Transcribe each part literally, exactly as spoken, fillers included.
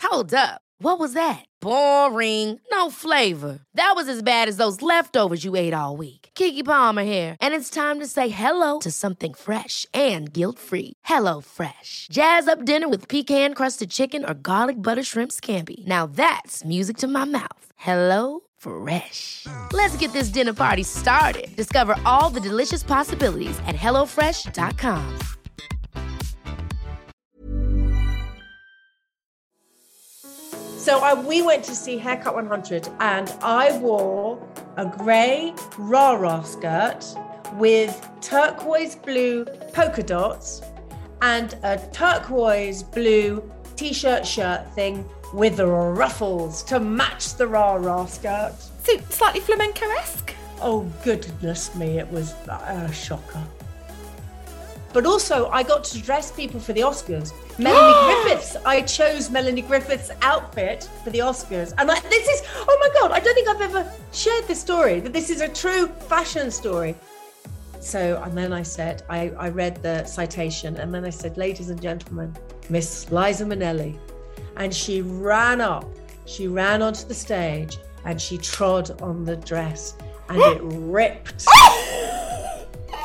Hold up. What was that? Boring. No flavor. That was as bad as those leftovers you ate all week. Keke Palmer here, and it's time to say hello to something fresh and guilt-free. Hello Fresh. Jazz up dinner with pecan-crusted chicken or garlic butter shrimp scampi. Now that's music to my mouth. Hello Fresh. Let's get this dinner party started. Discover all the delicious possibilities at hello fresh dot com. So I, we went to see Haircut one hundred, and I wore a grey rah-rah skirt with turquoise blue polka dots and a turquoise blue t-shirt shirt thing with the ruffles to match the rah-rah skirt. So slightly flamenco-esque? Oh, goodness me, it was a shocker. But also, I got to dress people for the Oscars. Melanie Griffiths, I chose Melanie Griffiths' outfit for the Oscars. And I, this is, oh my God, I don't think I've ever shared this story, that this is a true fashion story. So, and then I said, I, I read the citation, and then I said, ladies and gentlemen, Miss Liza Minnelli. And she ran up, she ran onto the stage, and she trod on the dress, and it ripped. And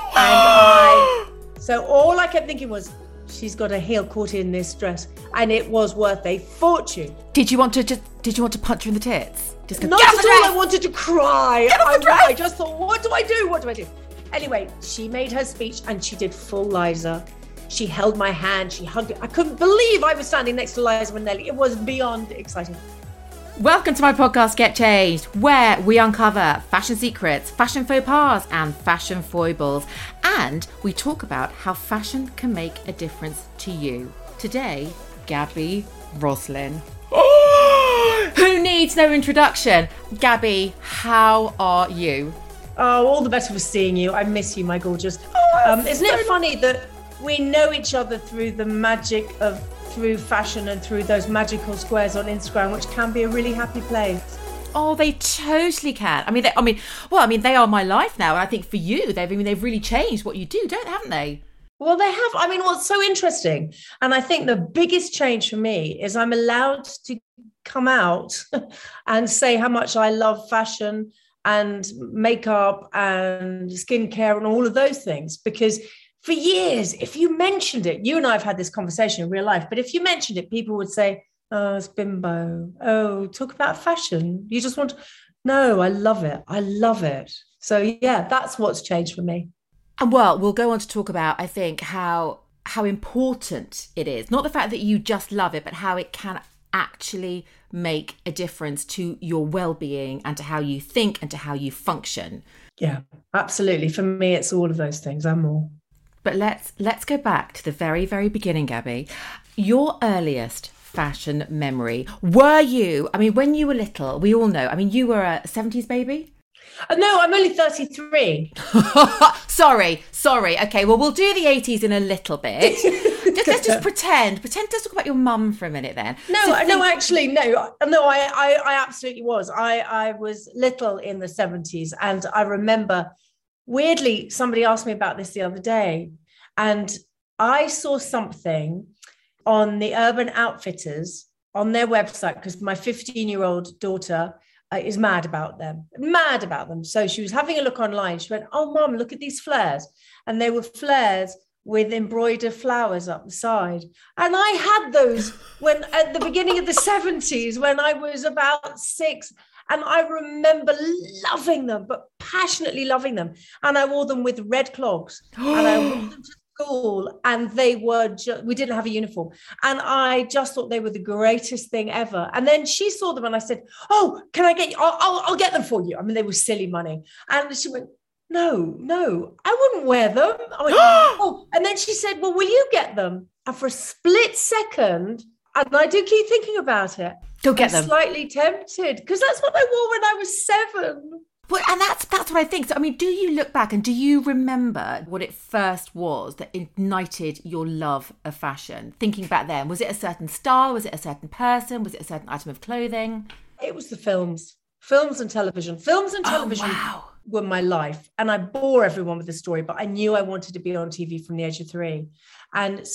I... So all I kept thinking was, she's got a heel caught in this dress, and it was worth a fortune. Did you want to just? Did you want to punch her in the tits? Just go, Not get at off the all. dress! I wanted to cry. Get off the I, dress! I just thought, what do I do? What do I do? Anyway, she made her speech, and she did full Liza. She held my hand. She hugged it. I couldn't believe I was standing next to Liza Minnelli. It was beyond exciting. Welcome to my podcast, Get Changed, where we uncover fashion secrets, fashion faux pas, and fashion foibles. And we talk about how fashion can make a difference to you. Today, Gabby Roslin. Who needs no introduction? Gabby, how are you? Oh, all the better for seeing you. I miss you, my gorgeous. Oh, um, isn't it funny that we know each other through the magic of through fashion and through those magical squares on Instagram, which can be a really happy place. Oh, they totally can. I mean, they, I mean, well, I mean, they are my life now. I think for you, they've, I mean, they've really changed what you do, don't haven't they? Well, they have. I mean, what's so interesting, and I think the biggest change for me is I'm allowed to come out and say how much I love fashion and makeup and skincare and all of those things, because for years, if you mentioned it, you and I have had this conversation in real life, but if you mentioned it, people would say, oh, it's bimbo. Oh, talk about fashion. You just want to... No, I love it. I love it. So yeah, that's what's changed for me. And well, we'll go on to talk about, I think, how how important it is. Not the fact that you just love it, but how it can actually make a difference to your well-being and to how you think and to how you function. Yeah, absolutely. For me, it's all of those things and more. But let's let's go back to the very, very beginning, Gabby. Your earliest fashion memory. Were you, I mean, when you were little, we all know, I mean, you were a seventies baby? Uh, no, I'm only thirty-three. sorry, sorry. Okay, well, we'll do the eighties in a little bit. just, let's just pretend. Pretend, let's talk about your mum for a minute then. No, so think- no, actually, no. No, I, I, I absolutely was. I, I was little in the seventies, and I remember... Weirdly, somebody asked me about this the other day, and I saw something on the Urban Outfitters on their website, because my fifteen-year-old daughter uh, is mad about them, mad about them. So she was having a look online. She went, oh, Mum, look at these flares. And they were flares with embroidered flowers up the side. And I had those when at the beginning of the seventies, when I was about six. And I remember loving them, but passionately loving them. And I wore them with red clogs. And I wore them to school. And they were just, we didn't have a uniform. And I just thought they were the greatest thing ever. And then she saw them and I said, oh, can I get you? I'll, I'll, I'll get them for you. I mean, they were silly money. And she went, no, no, I wouldn't wear them. I went, oh. And then she said, well, will you get them? And for a split second, and I do keep thinking about it, Go get I'm them. Slightly tempted, because that's what I wore when I was seven. Well, and that's that's what I think. So, I mean, do you look back and do you remember what it first was that ignited your love of fashion? Thinking back then, was it a certain style? Was it a certain person? Was it a certain item of clothing? It was the films, films and television. Films and television oh, wow. were my life. And I bore everyone with the story, but I knew I wanted to be on T V from the age of three. And so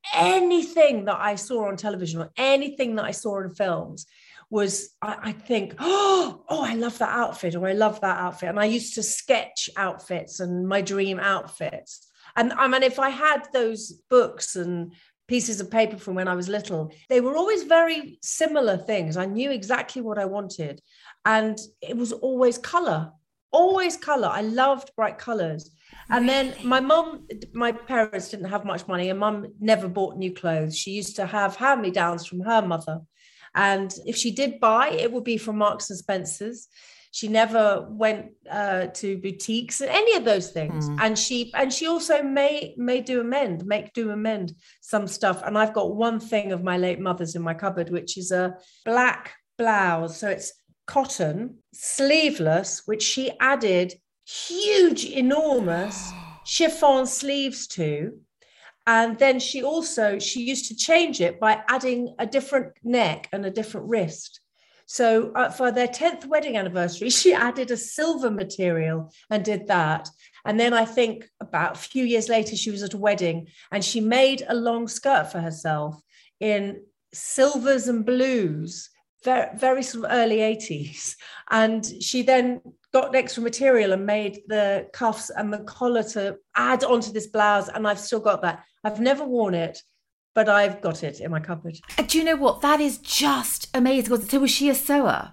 anything that I saw on television or anything that I saw in films was, I, I think, oh, oh, I love that outfit, or I love that outfit. And I used to sketch outfits and my dream outfits. And I mean, if I had those books and pieces of paper from when I was little, they were always very similar things. I knew exactly what I wanted. And it was always color, always color. I loved bright colors. And then my mum, my parents didn't have much money, and mum never bought new clothes. She used to have hand-me-downs from her mother. And if she did buy, it would be from Marks and Spencer's. She never went uh, to boutiques and any of those things. Mm. And she and she also may may do amend, make do amend some stuff. And I've got one thing of my late mother's in my cupboard, which is a black blouse. So it's cotton, sleeveless, which she added huge, enormous chiffon sleeves to. And then she also, she used to change it by adding a different neck and a different wrist. So uh, for their tenth wedding anniversary, she added a silver material and did that. And then I think about a few years later, she was at a wedding and she made a long skirt for herself in silvers and blues, very, very sort of early eighties. And she then got extra material and made the cuffs and the collar to add onto this blouse. And I've still got that. I've never worn it, but I've got it in my cupboard. Do you know what? That is just amazing. So was she a sewer?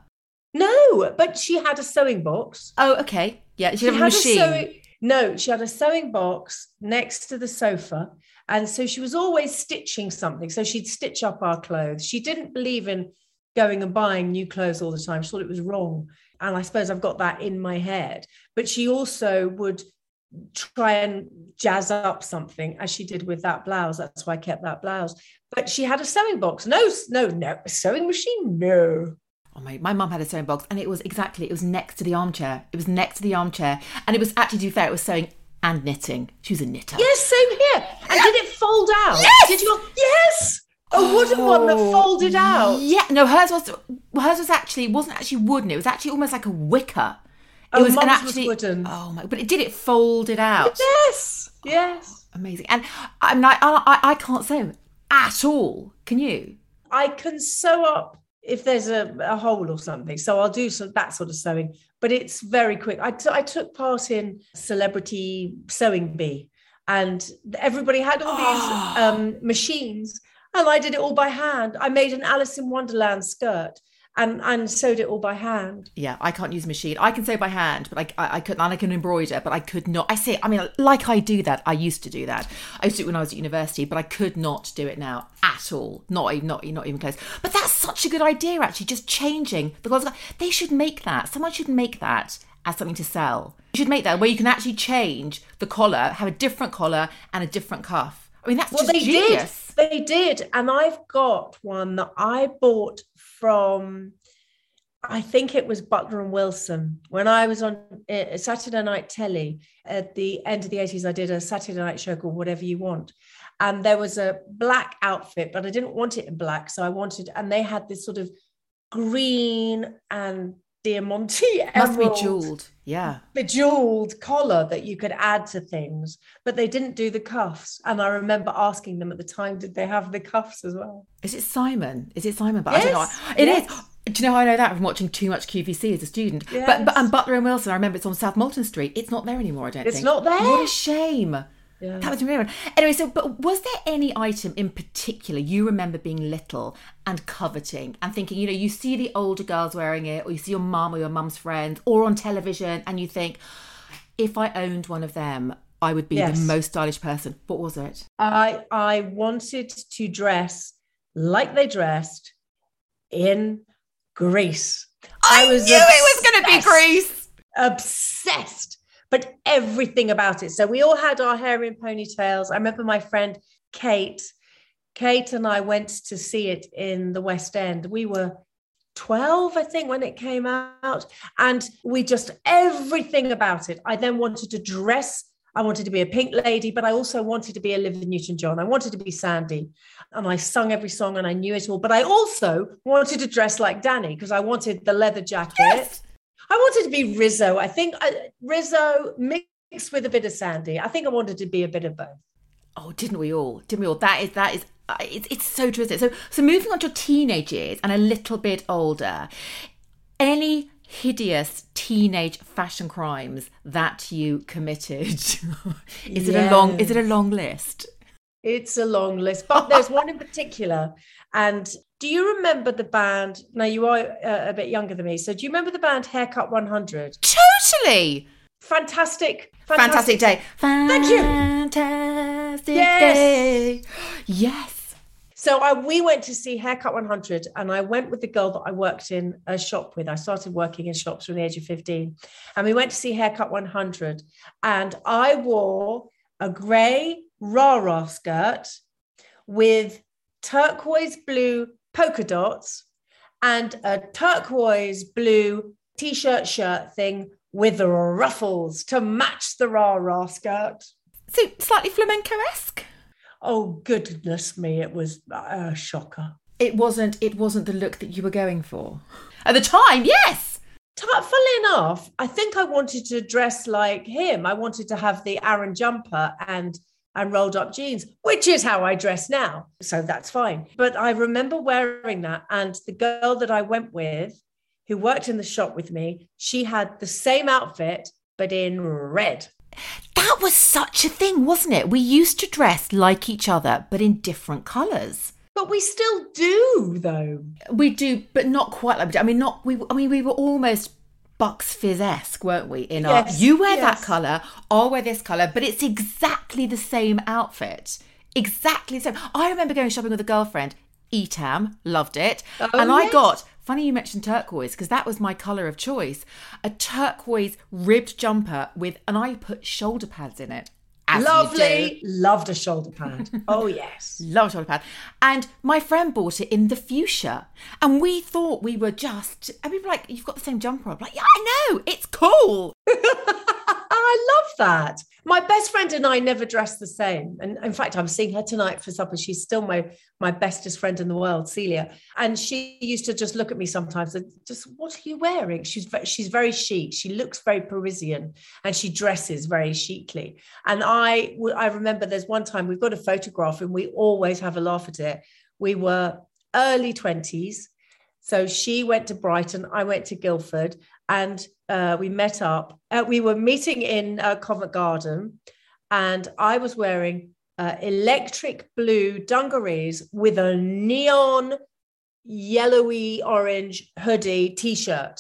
No, but she had a sewing box. Oh, okay. Yeah, she, she had a had machine. A sewing, no, she had a sewing box next to the sofa. And so she was always stitching something. So she'd stitch up our clothes. She didn't believe in going and buying new clothes all the time. She thought it was wrong. And I suppose I've got that in my head. But she also would try and jazz up something, as she did with that blouse. That's why I kept that blouse. But she had a sewing box. No, no, no. A sewing machine? No. Oh my, my mum had a sewing box, and it was exactly, it was next to the armchair. It was next to the armchair. And it was actually, to be fair, it was sewing and knitting. She was a knitter. Yes, same here. And did it fold out? Yes! Did you? Yes! A wooden oh, one that folded out. Yeah, no, hers was hers was actually wasn't actually wooden. It was actually almost like a wicker. It oh, was an an actually was wooden. Oh my! But it did it folded out. Yes, yes, oh, amazing. And I'm like, I, I I can't sew at all. Can you? I can sew up if there's a, a hole or something. So I'll do some, that sort of sewing. But it's very quick. I, t- I took part in Celebrity Sewing Bee, and everybody had all these oh. um, machines. And I did it all by hand. I made an Alice in Wonderland skirt and, and sewed it all by hand. Yeah, I can't use a machine. I can sew by hand, but I, I, I couldn't. And I can embroider, but I could not. I say, I mean, like I do that. I used to do that. I used to do it when I was at university, but I could not do it now at all. Not even, not, not even close. But that's such a good idea, actually, just changing the clothes. They should make that. Someone should make that as something to sell. You should make that where you can actually change the collar, have a different collar and a different cuff. I mean, that's well, just they genius. Did. They did. And I've got one that I bought from, I think it was Butler and Wilson. When I was on uh, Saturday Night Telly at the end of the eighties, I did a Saturday night show called Whatever You Want. And there was a black outfit, but I didn't want it in black. So I wanted, and they had this sort of green and diamante must emerald, be jeweled, yeah, bejeweled collar that you could add to things, but they didn't do the cuffs. And I remember asking them at the time, did they have the cuffs as well? Is it Simon? Is it Simon? But yes. I don't know. It yes. is. Do you know how I know that from watching too much Q V C as a student? Yes. But but and Butler and Wilson, I remember it's on South Molton Street. It's not there anymore. I don't it's think. It's not there. What a shame. Yeah. That was really anyway. So, but was there any item in particular you remember being little and coveting and thinking, you know, you see the older girls wearing it, or you see your mum or your mum's friends, or on television, and you think, if I owned one of them, I would be yes. the most stylish person. What was it? I I wanted to dress like they dressed in Grease. I, I was knew obsessed, it was going to be Grease. Obsessed. But everything about it. So we all had our hair in ponytails. I remember my friend Kate. Kate and I went to see it in the West End. We were twelve, I think, when it came out. And we just, everything about it. I then wanted to dress. I wanted to be a Pink Lady, but I also wanted to be Olivia Newton-John. I wanted to be Sandy. And I sung every song and I knew it all. But I also wanted to dress like Danny because I wanted the leather jacket. Yes. I wanted to be Rizzo. I think uh, Rizzo mixed with a bit of Sandy. I think I wanted to be a bit of both. Oh, didn't we all? Didn't we all? That is, that is, uh, it's, it's so true. Isn't it? So, so moving on to your teenage years and a little bit older, any hideous teenage fashion crimes that you committed? is yes. it a long, is it a long list? It's a long list, but there's one in particular. And do you remember the band? Now, you are uh, a bit younger than me. So do you remember the band Haircut one hundred? Totally. Fantastic. Fantastic, fantastic day. Thank you. Fantastic yes. day. Yes. So I, we went to see Haircut one hundred, and I went with the girl that I worked in a shop with. I started working in shops from the age of fifteen. And we went to see Haircut one hundred. And I wore a grey rah-rah skirt with turquoise blue polka dots and a turquoise blue t-shirt shirt thing with the ruffles to match the rah-rah skirt. So slightly flamenco-esque? Oh, goodness me, it was a shocker. It wasn't, it wasn't the look that you were going for? At the time, yes! Funnily enough, I think I wanted to dress like him. I wanted to have the Aran jumper and and rolled up jeans, which is how I dress now. So that's fine. But I remember wearing that. And the girl that I went with, who worked in the shop with me, she had the same outfit, but in red. That was such a thing, wasn't it? We used to dress like each other, but in different colours. But we still do, though. We do, but not quite like. I mean, not we. I mean, we were almost Bucks Fizz-esque, weren't we? In yes, our, you wear yes. that colour, I'll wear this colour, but it's exactly the same outfit. Exactly the same. I remember going shopping with a girlfriend, Etam, loved it. Oh, and yes. I got, funny you mentioned turquoise, because that was my colour of choice, a turquoise ribbed jumper with, and I put shoulder pads in it. Lovely. Loved a shoulder pad. Oh, yes. Love a shoulder pad. And my friend bought it in the fuchsia. And we thought we were just, and we were like, you've got the same jumper on. I'm like, yeah, I know. It's cool. I love that. My best friend and I never dress the same. And in fact, I'm seeing her tonight for supper. She's still my, my bestest friend in the world, Celia. And she used to just look at me sometimes and just, what are you wearing? She's, she's very chic. She looks very Parisian and she dresses very chicly. And I, I remember there's one time we've got a photograph and we always have a laugh at it. We were early twenties. So she went to Brighton, I went to Guildford, and uh, we met up. Uh, we were meeting in uh, Covent Garden, and I was wearing uh, electric blue dungarees with a neon yellowy orange hoodie t-shirt.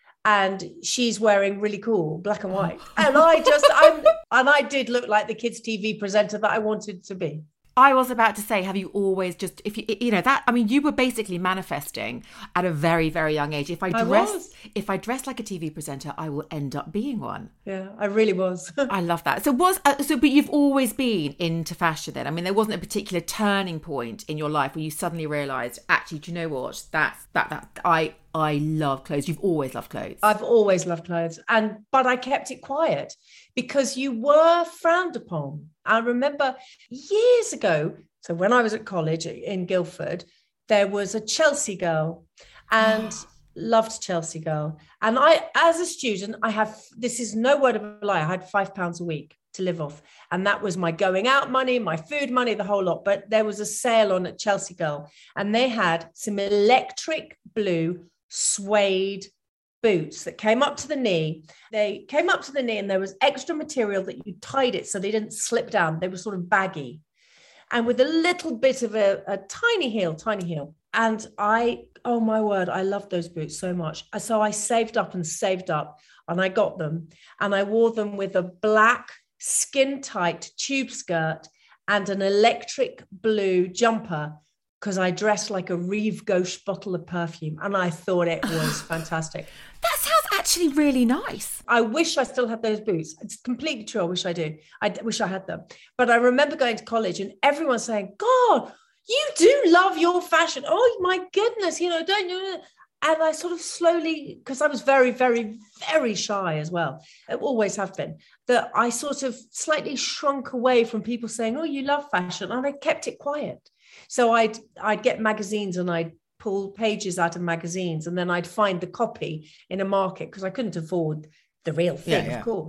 And she's wearing really cool black and white. And I just, I'm, and I did look like the kids' T V presenter that I wanted to be. I was about to say, have you always just, if you, you know, that, I mean, you were basically manifesting at a very, very young age. If I dress, I if I dress like a T V presenter, I will end up being one. Yeah, I really was. I love that. So was, uh, so, but you've always been into fashion then? I mean, there wasn't a particular turning point in your life where you suddenly realised, actually, do you know what? That's, that, that, I, I love clothes. You've always loved clothes. I've always loved clothes. And, but I kept it quiet because you were frowned upon. I remember years ago, so when I was at college in Guildford, there was a Chelsea girl and loved Chelsea girl. And I, as a student, I have, this is no word of a lie, I had five pounds a week to live off. And that was my going out money, my food money, the whole lot. But there was a sale on at Chelsea girl and they had some electric blue suede boots that came up to the knee. They came up to the knee and there was extra material that you tied it so they didn't slip down. They were sort of baggy and with a little bit of a, a tiny heel, tiny heel. And I, oh my word, I loved those boots so much. So I saved up and saved up and I got them and I wore them with a black skin tight tube skirt and an electric blue jumper because I dressed like a Rive Gauche bottle of perfume and I thought it was fantastic. That sounds actually really nice. I wish I still had those boots. It's completely true. I wish I do. I wish I had them. But I remember going to college and everyone saying, God, you do love your fashion. Oh my goodness, you know, don't you? And I sort of slowly, because I was very, very, very shy as well. I always have been. That I sort of slightly shrunk away from people saying, oh, you love fashion. And I kept it quiet. So I'd I'd get magazines and I'd pull pages out of magazines and then I'd find the copy in a market because I couldn't afford the real thing, yeah, yeah. of course.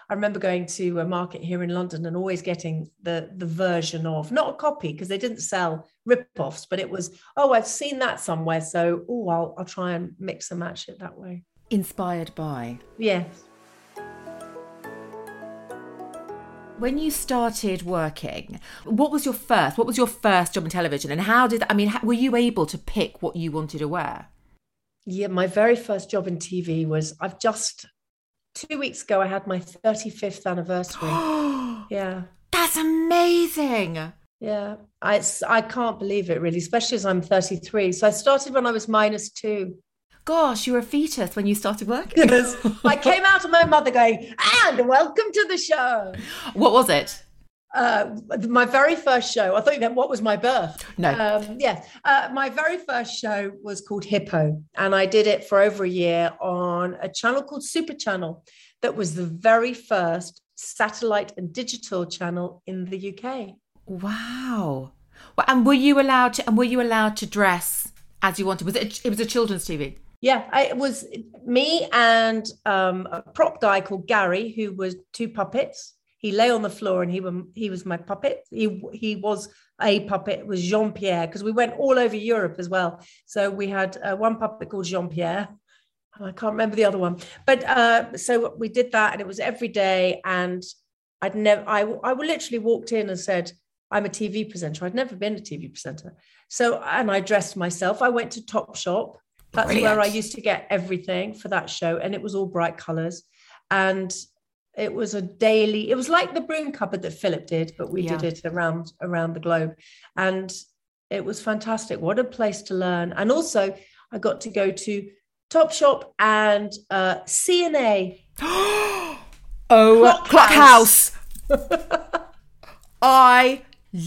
I remember going to a market here in London and always getting the, the version of, not a copy, because they didn't sell rip-offs, but it was, oh, I've seen that somewhere. So, oh, I'll, I'll try and mix and match it that way. Inspired by. Yes. When you started working, what was your first, what was your first job in television? And how did, I mean, were you able to pick what you wanted to wear? Yeah, my very first job in T V was, I've just, two weeks ago, I had my thirty-fifth anniversary. Yeah. That's amazing. Yeah. I, I can't believe it really, especially as I'm thirty-three. So I started when I was minus two. Gosh, you were a fetus when you started working. Yes. I came out of my mother going, and welcome to the show. What was it? Uh, my very first show, I thought you meant what was my birth. No. Um, yeah. Uh, my very first show was called Hippo. And I did it for over a year on a channel called Super Channel. That was the very first satellite and digital channel in the U K. Wow. Well, and were you allowed to, and were you allowed to dress as you wanted? Was it, it was a children's T V? Yeah, I, it was me and um, a prop guy called Gary, who was two puppets. He lay on the floor and he, were, he was my puppet. He, he was a puppet. It was Jean-Pierre, because we went all over Europe as well. So we had uh, one puppet called Jean-Pierre. I can't remember the other one. But uh, so we did that, and it was every day. And I'd never, I, I literally walked in and said, I'm a T V presenter. I'd never been a T V presenter. So, and I dressed myself. I went to Topshop. That's Brilliant. where I used to get everything for that show. And it was all bright colors. And it was a daily, it was like the broom cupboard that Philip did, but we Yeah. did it around, around the globe. And it was fantastic. What a place to learn. And also I got to go to Topshop and uh, C and A. Oh, Clock Clock House. House. I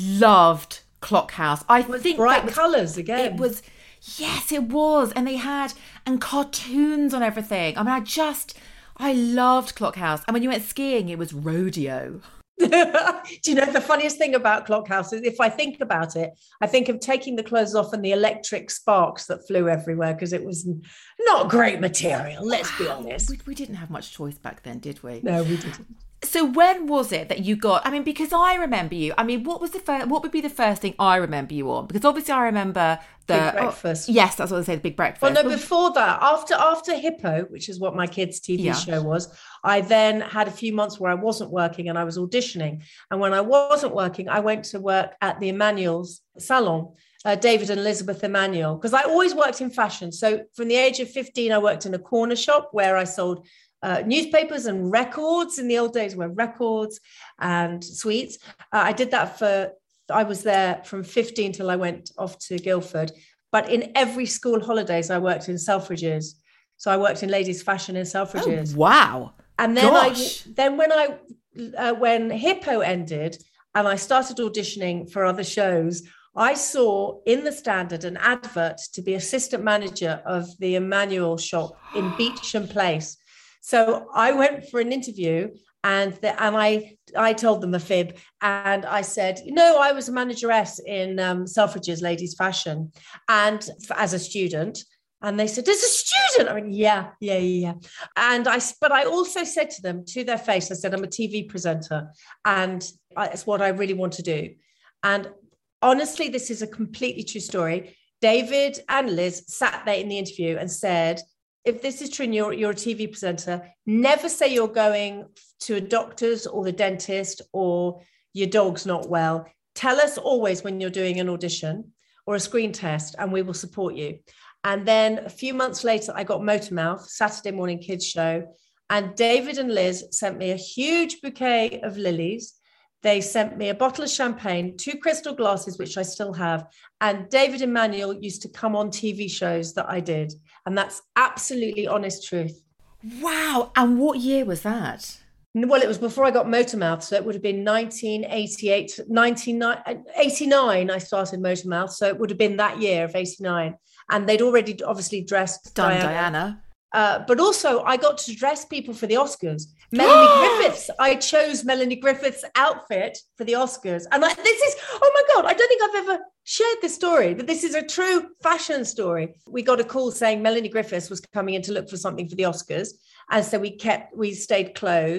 loved Clock House. I With think bright that was, colors again. it was, yes, it was. And they had, and cartoons on everything. I mean, I just, I loved Clock House. And when you went skiing, it was rodeo. Do you know the funniest thing about Clock House is, if I think about it, I think of taking the clothes off and the electric sparks that flew everywhere, because it was not great material, let's be honest. We, we didn't have much choice back then, did we? No, we didn't. So when was it that you got, I mean, because I remember you, I mean, what was the first, what would be the first thing I remember you on? Because obviously I remember the... Big Breakfast. Oh, yes, that's what I say, the Big Breakfast. Well, no, before that, after after Hippo, which is what my kids' T V Yeah. show was, I then had a few months where I wasn't working and I was auditioning. And when I wasn't working, I went to work at the Emmanuel's salon, uh, David and Elizabeth Emmanuel, because I always worked in fashion. So from the age of fifteen, I worked in a corner shop where I sold Uh, newspapers and records. In the old days were records and sweets. Uh, I did that for, I was there from fifteen till I went off to Guildford. But in every school holidays, I worked in Selfridges. So I worked in ladies' fashion in Selfridges. Oh, wow. And then Gosh. I, then when I, uh, when Hippo ended and I started auditioning for other shows, I saw in the Standard an advert to be assistant manager of the Emmanuel shop in Beecham Place. So I went for an interview, and the, and I I told them a fib, and I said, no, I was a manageress in um, Selfridges ladies fashion, and as a student. And they said, as a student? I mean, yeah, yeah, yeah. And I, but I also said to them, to their face, I said, I'm a T V presenter, and I, it's what I really want to do. And honestly, this is a completely true story. David and Liz sat there in the interview and said, if this is true and you're, you're a T V presenter, never say you're going to a doctor's or the dentist or your dog's not well. Tell us always when you're doing an audition or a screen test, and we will support you. And then a few months later, I got Motormouth, Saturday morning kids show. And David and Liz sent me a huge bouquet of lilies. They sent me a bottle of champagne, two crystal glasses, which I still have. And David Emmanuel used to come on T V shows that I did. And that's absolutely honest truth. Wow. And what year was that? Well, it was before I got Motormouth. So it would have been nineteen eighty-eight, nineteen eighty-nine, I started Motormouth. So it would have been that year of eighty-nine. And they'd already obviously dressed Done Diana. Diana. Uh, but also I got to dress people for the Oscars. Melanie Griffiths. I chose Melanie Griffiths' outfit for the Oscars. And I, this is, oh my God, I don't think I've ever shared this story, but this is a true fashion story. We got a call saying Melanie Griffiths was coming in to look for something for the Oscars. And so we kept, we stayed closed.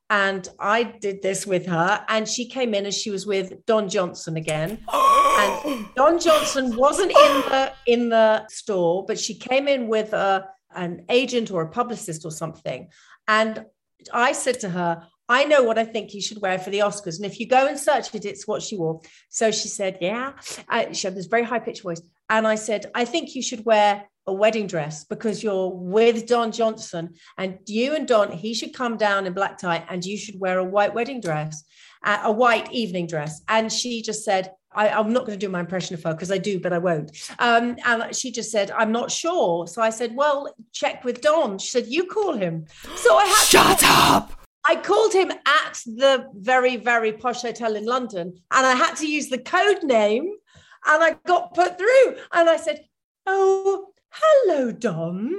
And I did this with her, and she came in and she was with Don Johnson again. And Don Johnson wasn't in the in the store, but she came in with a, an agent or a publicist or something. And I said to her, I know what I think you should wear for the Oscars. And if you go and search it, it's what she wore. So she said, yeah. Uh, she had this very high-pitched voice. And I said, I think you should wear a wedding dress because you're with Don Johnson, and you and Don, he should come down in black tie and you should wear a white wedding dress, uh, a white evening dress. And she just said, I, I'm not going to do my impression of her because I do, but I won't. Um, and she just said, I'm not sure. So I said, well, check with Don. She said, you call him. So I had Shut to- up. I called him at the very, very posh hotel in London, and I had to use the code name, and I got put through. And I said, oh, hello, Don.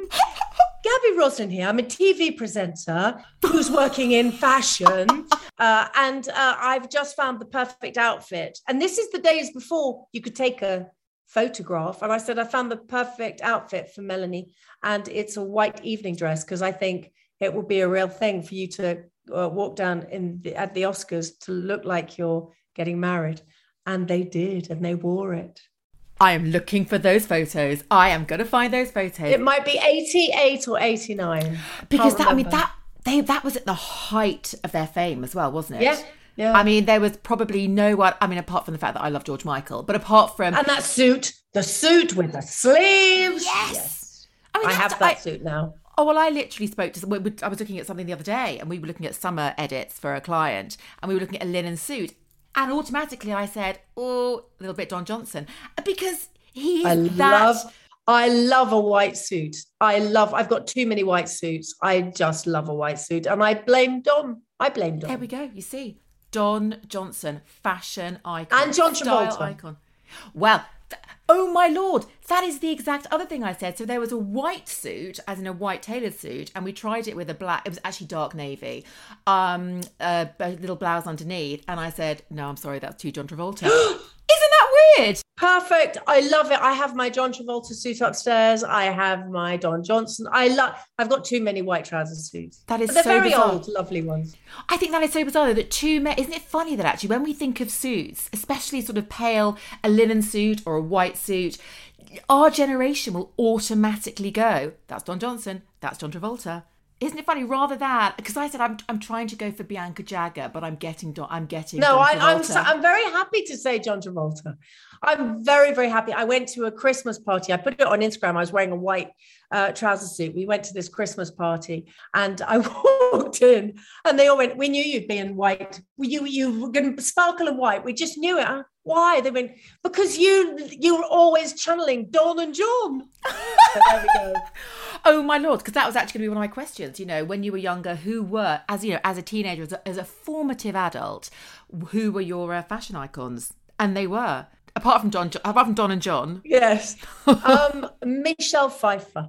Gabby Roslin here. I'm a T V presenter who's working in fashion, uh, and uh, I've just found the perfect outfit. And this is the days before you could take a photograph. And I said, I found the perfect outfit for Melanie, and it's a white evening dress because I think it would be a real thing for you to uh, walk down in the, at the Oscars to look like you're getting married. And they did, and they wore it. I am looking for those photos. I am going to find those photos. It might be eighty-eight or eighty-nine. Because Can't that, I mean, remember. that they that was at the height of their fame as well, wasn't it? Yeah, yeah. I mean, there was probably no one, I mean, apart from the fact that I love George Michael, but apart from... And that suit, the suit with the sleeves. Yes. Yes. I mean, I that's- have that I- suit now. Oh, well, I literally spoke to, we- we- I was looking at something the other day, and we were looking at summer edits for a client, and we were looking at a linen suit, and automatically I said, oh, a little bit Don Johnson, because he is I that... love, I love a white suit. I love, I've got too many white suits. I just love a white suit. And I blame Don. I blame Don. There we go, you see. Don Johnson, fashion icon. And John style Travolta. icon. Well, th- oh my Lord, that is the exact other thing I said. So there was a white suit, as in a white tailored suit, and we tried it with a black, it was actually dark navy, um, a, a little blouse underneath. And I said, no, I'm sorry, that's too John Travolta. Isn't that weird? Perfect. I love it. I have my John Travolta suit upstairs. I have my Don Johnson. I love, I've got too many white trouser suits. That is But they're so very bizarre. old, lovely ones. I think that is so bizarre though, that two men, isn't it funny that actually when we think of suits, especially sort of pale, a linen suit or a white suit, our generation will automatically go, that's Don Johnson, that's John Travolta. Isn't it funny? Rather than, because I said I'm I'm trying to go for Bianca Jagger, but I'm getting Don, I'm getting No, John I, I'm Travolta. so, I'm very happy to say John Travolta. I'm very, very happy. I went to a Christmas party. I put it on Instagram. I was wearing a white uh, trouser suit. We went to this Christmas party, and I walked in, and they all went, "We knew you'd be in white. You you were going to sparkle in white. We just knew it." Why? They went, because you you were always channeling Don and John. So there we go. Oh my Lord, because that was actually going to be one of my questions. You know, when you were younger, who were, as you know, as a teenager, as a, as a formative adult, who were your uh, fashion icons? And they were, apart from Don, apart from Don and John. Yes. Um, Michelle Pfeiffer.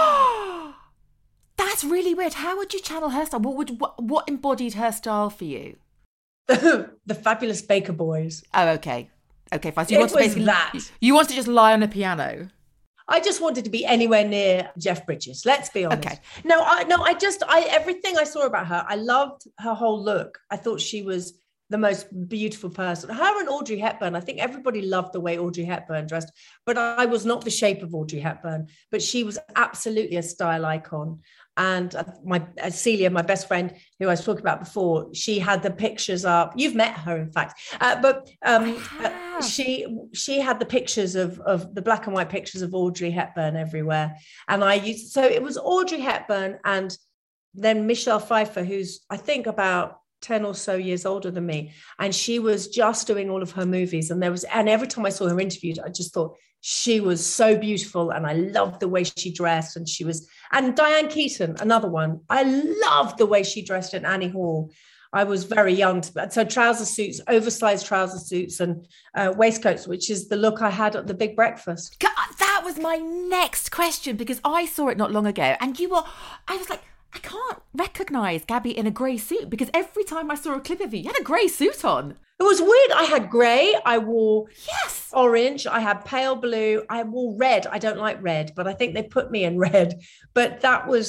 That's really weird. How would you channel her style? What would what, what embodied her style for you? The Fabulous Baker Boys. Oh, okay, okay, fine. So you It want to was basically that. you want to just lie on a piano. I just wanted to be anywhere near Jeff Bridges. Let's be honest. Okay. No, I no, I just I everything I saw about her, I loved her whole look. I thought she was the most beautiful person. Her and Audrey Hepburn. I think everybody loved the way Audrey Hepburn dressed, but I was not the shape of Audrey Hepburn. But she was absolutely a style icon. And my uh, Celia, my best friend, who I was talking about before, she had the pictures up. You've met her, in fact. Uh, but um, uh, she she had the pictures of of the black and white pictures of Audrey Hepburn everywhere. And I used so it was Audrey Hepburn and then Michelle Pfeiffer, who's I think about ten or so years older than me, and she was just doing all of her movies. And there was, and every time I saw her interviewed, I just thought she was so beautiful, and I loved the way she dressed. And she was, and Diane Keaton, another one. I loved the way she dressed in Annie Hall. I was very young, so trouser suits, oversized trouser suits, and uh, waistcoats, which is the look I had at the Big Breakfast. God, that was my next question because I saw it not long ago, and you were, I was like, I can't recognise Gabby in a grey suit because every time I saw a clip of you, you had a grey suit on. It was weird. I had grey, I wore Yes. orange, I had pale blue, I wore red. I don't like red, but I think they put me in red. But that was,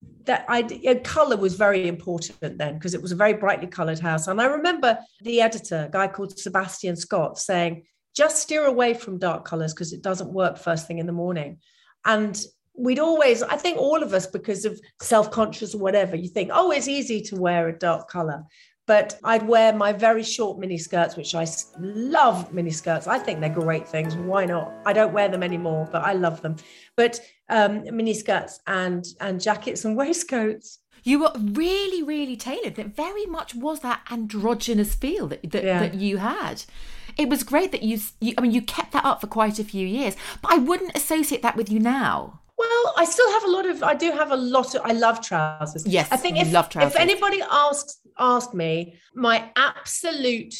that I you know, color was very important then because it was a very brightly colored house. And I remember the editor, a guy called Sebastian Scott, saying, just steer away from dark colors because it doesn't work first thing in the morning. And we'd always, I think all of us, because of self-conscious or whatever, you think, oh, it's easy to wear a dark color. But I'd wear my very short mini skirts, which I love mini skirts. I think they're great things. Why not? I don't wear them anymore, but I love them. But um, mini skirts and, and jackets and waistcoats. You were really, really tailored. It very much was that androgynous feel that that, yeah. that you had. It was great that you, you, I mean, you kept that up for quite a few years, but I wouldn't associate that with you now. Well, I still have a lot of, I do have a lot of, I love trousers. Yes, I think you if, love trousers. If anybody asks, asked me, my absolute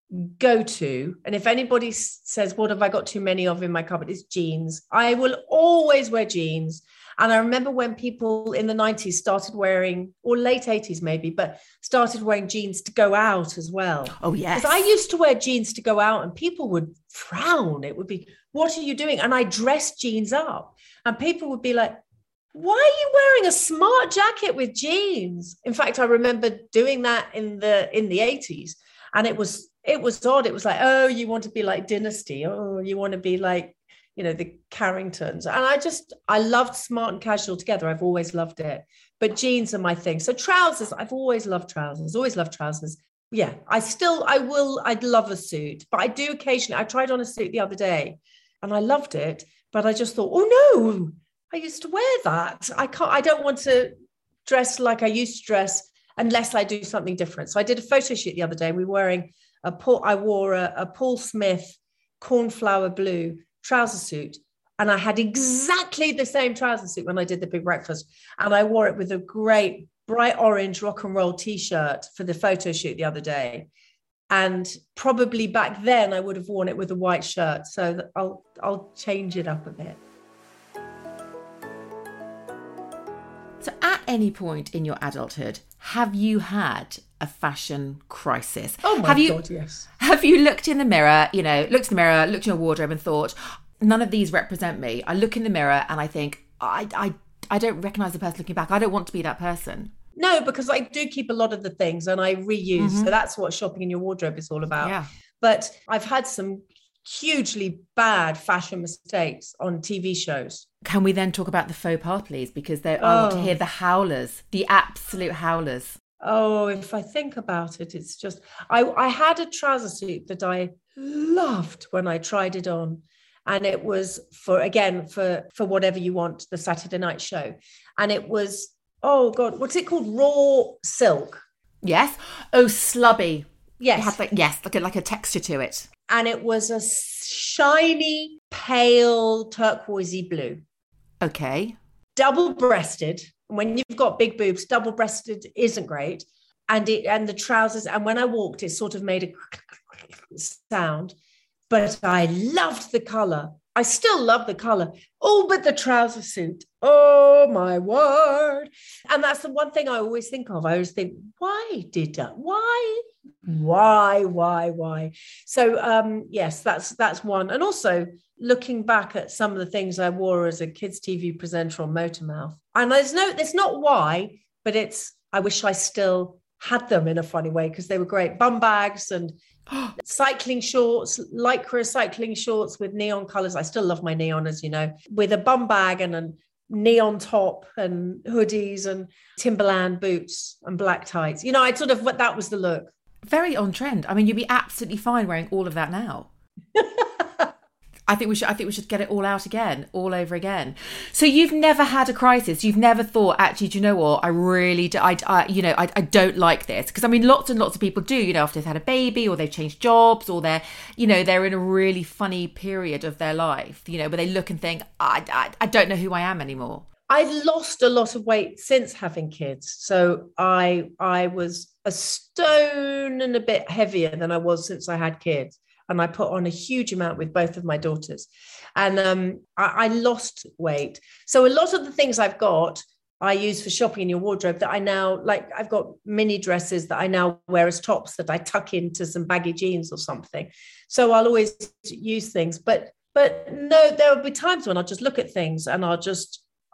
go-to, and if anybody says, what have I got too many of in my cupboard, it's jeans. I will always wear jeans. And I remember when people in the nineties started wearing, or late eighties maybe, but started wearing jeans to go out as well. Oh, yes. Because I used to wear jeans to go out and people would frown. It would be, what are you doing? And I dressed jeans up and people would be like, why are you wearing a smart jacket with jeans? In fact, I remember doing that in the in the eighties. And it was, it was odd. It was like, oh, you want to be like Dynasty. Oh, you want to be like, you know, the Carringtons. And I just, I loved smart and casual together. I've always loved it. But jeans are my thing. So trousers, I've always loved trousers, always loved trousers. Yeah, I still, I will, I'd love a suit. But I do occasionally, I tried on a suit the other day and I loved it. But I just thought, oh no, I used to wear that. I can't, I don't want to dress like I used to dress unless I do something different. So I did a photo shoot the other day. We were wearing a Paul, I wore a, a Paul Smith cornflower blue trouser suit, and I had exactly the same trouser suit when I did the big breakfast, and I wore it with a great bright orange rock and roll t-shirt for the photo shoot the other day. And probably back then I would have worn it with a white shirt, so that I'll I'll change it up a bit. So at any point in your adulthood, have you had a fashion crisis? Oh my have you, God, yes. Have you looked in the mirror, you know, looked in the mirror, looked in your wardrobe and thought, none of these represent me? I look in the mirror and I think, I, I, I don't recognise the person looking back. I don't want to be that person. No, because I do keep a lot of the things and I reuse. Mm-hmm. So that's what shopping in your wardrobe is all about. Yeah. But I've had some hugely bad fashion mistakes on T V shows. Can we then talk about the faux pas, please? Because they, oh. I want to hear the howlers, the absolute howlers. Oh, if I think about it, it's just, I, I had a trouser suit that I loved when I tried it on. And it was for, again, for, for whatever you want, the Saturday night show. And it was, oh God, what's it called? Raw silk. Yes. Oh, slubby. Yes. It had like, yes, like a, like a texture to it. And it was a shiny, pale, turquoisey blue. Okay. Double-breasted. When you've got big boobs, double-breasted isn't great. And it and the trousers, and when I walked, it sort of made a sound. But I loved the colour. I still love the colour. Oh, but the trouser suit. Oh, my word. And that's the one thing I always think of. I always think, why did I? Why? Why, why, why? So, um, yes, that's that's one. And also looking back at some of the things I wore as a kids' T V presenter on Motormouth. And there's no, there's not why, but it's, I wish I still had them in a funny way because they were great. Bum bags and cycling shorts, lycra cycling shorts with neon colors. I still love my neon, as you know, with a bum bag and a neon top and hoodies and Timberland boots and black tights. You know, I sort of, that was the look. Very on trend. I mean, you'd be absolutely fine wearing all of that now. I think we should. I think we should get it all out again, all over again. So you've never had a crisis. You've never thought, actually, do you know what? I really, do, I, I, you know, I, I don't like this, because I mean, lots and lots of people do. You know, after they've had a baby, or they've changed jobs, or they're, you know, they're in a really funny period of their life. You know, where they look and think, I, I, I don't know who I am anymore. I've lost a lot of weight since having kids. So I, I was a stone and a bit heavier than I was since I had kids. And I put on a huge amount with both of my daughters. And um, I, I lost weight. So a lot of the things I've got, I use for shopping in your wardrobe that I now, like I've got mini dresses that I now wear as tops that I tuck into some baggy jeans or something. So I'll always use things. But, but no, there will be times when I'll just look at things and I'll just,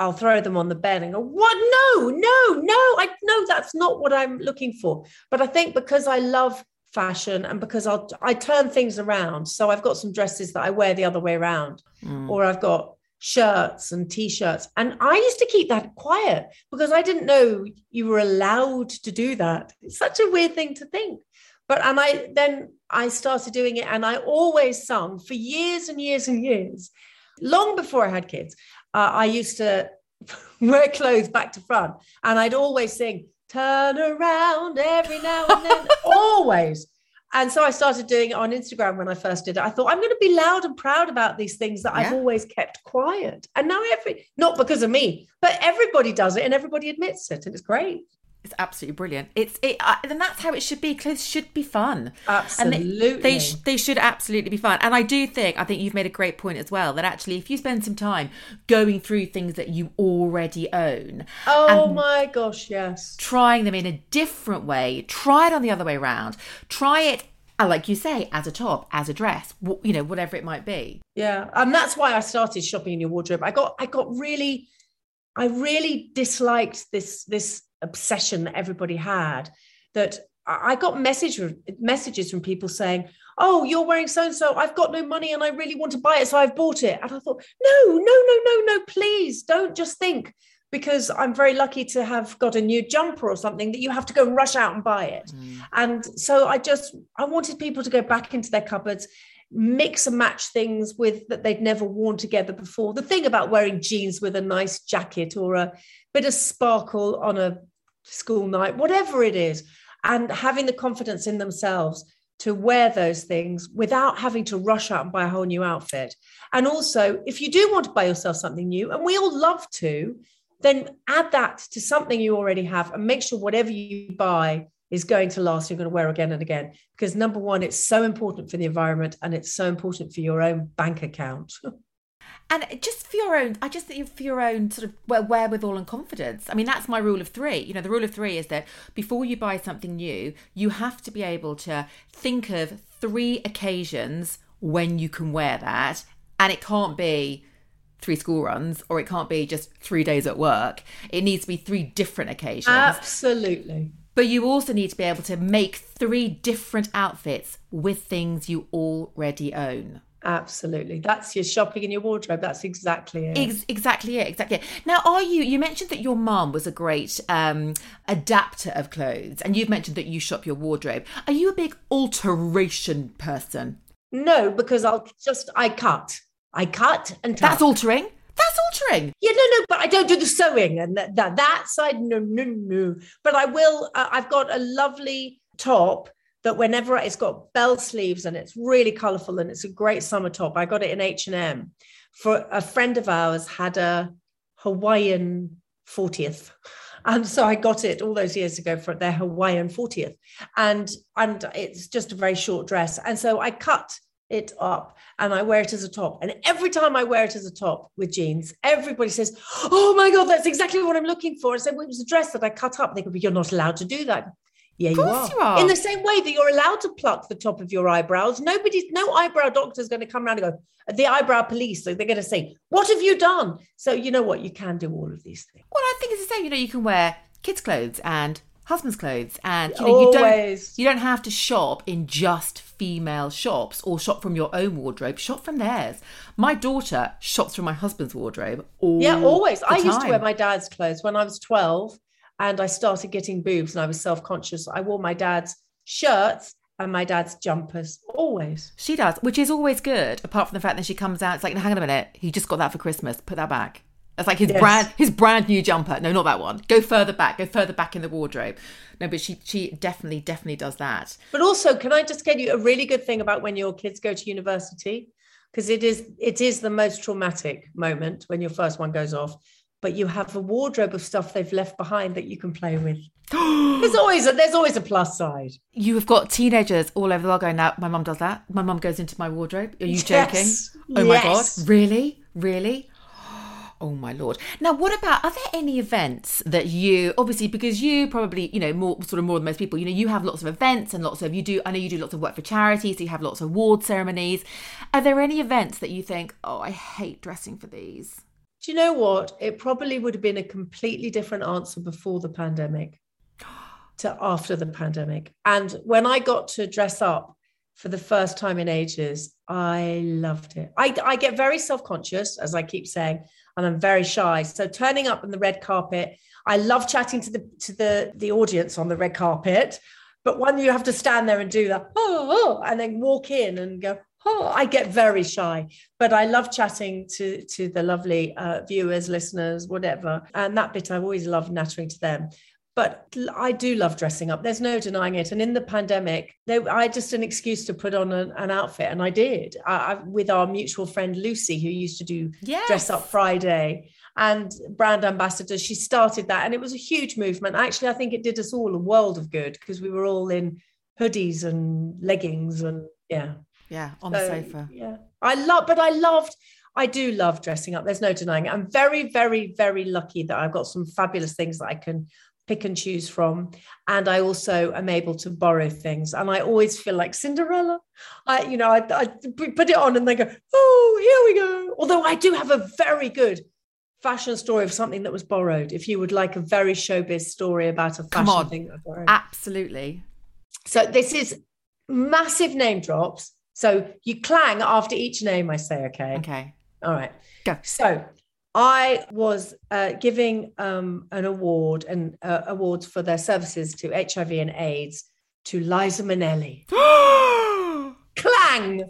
I'll throw them on the bed and go, what? No, no, no, I no, that's not what I'm looking for. But I think because I love fashion and because I'll I turn things around. So I've got some dresses that I wear the other way around, mm. or I've got shirts and t-shirts. And I used to keep that quiet because I didn't know you were allowed to do that. It's such a weird thing to think. But and I then I started doing it, and I always sung for years and years and years, long before I had kids. Uh, I used to wear clothes back to front, and I'd always sing, turn around every now and then, always. And so I started doing it on Instagram when I first did it. I thought, I'm going to be loud and proud about these things that yeah. I've always kept quiet. And now every, not because of me, but everybody does it and everybody admits it. And it's great. It's absolutely brilliant. It's it, uh, and that's how it should be. Clothes should be fun. Absolutely, and they they, sh- they should absolutely be fun. And I do think I think you've made a great point as well. That actually, if you spend some time going through things that you already own, oh my gosh, yes, trying them in a different way, try it on the other way around. Try it, like you say, as a top, as a dress, you know, whatever it might be. Yeah, and that's why I started shopping in your wardrobe. I got I got really, I really disliked this this. obsession that everybody had, that I got message, messages from people saying, oh, you're wearing so-and-so, I've got no money and I really want to buy it, so I've bought it. And I thought, no, no, no, no, no, please don't just think because I'm very lucky to have got a new jumper or something that you have to go and rush out and buy it. Mm. And so I just, I wanted people to go back into their cupboards, mix and match things with that they'd never worn together before. The thing about wearing jeans with a nice jacket or a bit of sparkle on a school night, whatever it is, and having the confidence in themselves to wear those things without having to rush out and buy a whole new outfit. And also, if you do want to buy yourself something new, and we all love to, then add that to something you already have and make sure whatever you buy is going to last, you're going to wear again and again. Because number one, it's so important for the environment and it's so important for your own bank account. And just for your own, I just think for your own sort of wherewithal and confidence. I mean, that's my rule of three. You know, the rule of three is that before you buy something new, you have to be able to think of three occasions when you can wear that. And it can't be three school runs or it can't be just three days at work. It needs to be three different occasions. Absolutely. But you also need to be able to make three different outfits with things you already own. Absolutely. That's your shopping in your wardrobe. That's exactly it. Ex- exactly it. Exactly it. Now, are you, you mentioned that your mum was a great um, adapter of clothes, and you've mentioned that you shop your wardrobe. Are you a big alteration person? No, because I'll just, I cut. I cut and tuck. That's altering. That's altering. Yeah, no, no, but I don't do the sewing and that, that, that side, no, no, no. But I will, uh, I've got a lovely top that whenever it's got bell sleeves and it's really colourful and it's a great summer top. I got it in H and M. For a friend of ours had a Hawaiian fortieth. And so I got it all those years ago for their Hawaiian fortieth. And, and it's just a very short dress. And so I cut it up and I wear it as a top. And every time I wear it as a top with jeans, everybody says, oh my God, that's exactly what I'm looking for. I said, well, it was a dress that I cut up. They go, but you're not allowed to do that. Yeah, you are. you are. In the same way that you're allowed to pluck the top of your eyebrows. Nobody's, no eyebrow doctor is going to come around and go, the eyebrow police, so they're going to say, what have you done? So you know what? You can do all of these things. Well, I think it's the same. You know, you can wear kids' clothes and husband's clothes, and you know, you don't you don't have to shop in just female shops or shop from your own wardrobe. Shop from theirs. My daughter shops from my husband's wardrobe all yeah always the I time. Used to wear my dad's clothes when I was twelve and I started getting boobs and I was self-conscious. I wore my dad's shirts and my dad's jumpers always. She does, which is always good, apart from the fact that she comes out, it's like, no, hang on a minute, he just got that for Christmas, put that back. It's like his yes. brand his brand new jumper. No, not that one. Go further back. Go further back in the wardrobe. No, but she she definitely, definitely does that. But also, can I just tell you a really good thing about when your kids go to university? Because it is it is the most traumatic moment when your first one goes off. But you have a wardrobe of stuff they've left behind that you can play with. there's always a, there's always a plus side. You have got teenagers all over the world going, now, my mum does that. My mum goes into my wardrobe. Are you yes. joking? Oh yes. my God. Really? Really? Oh my Lord. Now, what about, are there any events that you, obviously, because you probably, you know, more sort of more than most people, you know, you have lots of events and lots of, you do, I know you do lots of work for charities, so you have lots of award ceremonies. Are there any events that you think, oh, I hate dressing for these? Do you know what? It probably would have been a completely different answer before the pandemic to after the pandemic. And when I got to dress up for the first time in ages, I loved it. I, I get very self-conscious, as I keep saying, and I'm very shy. So turning up on the red carpet, I love chatting to the to the, the audience on the red carpet. But when you have to stand there and do that, oh, oh, and then walk in and go, oh, I get very shy. But I love chatting to, to the lovely uh, viewers, listeners, whatever. And that bit, I've always loved nattering to them. But I do love dressing up. There's no denying it. And in the pandemic, they, I had just an excuse to put on an, an outfit. And I did I, I, with our mutual friend, Lucy, who used to do yes. Dress Up Friday and brand ambassador. She started that. And it was a huge movement. Actually, I think it did us all a world of good because we were all in hoodies and leggings and yeah. Yeah, on so, the sofa. Yeah. I love, but I loved, I do love dressing up. There's no denying it. I'm very, very, very lucky that I've got some fabulous things that I can pick and choose from. And I also am able to borrow things. And I always feel like Cinderella. I, you know, I, I put it on and they go, oh, here we go. Although I do have a very good fashion story of something that was borrowed. If you would like a very showbiz story about a fashion Come on. thing that I borrowed. Absolutely. So this is massive name drops. So you clang after each name, I say, okay? Okay. All right. Go. So I was uh, giving um, an award and uh, awards for their services to H I V and AIDS to Liza Minnelli. Clang!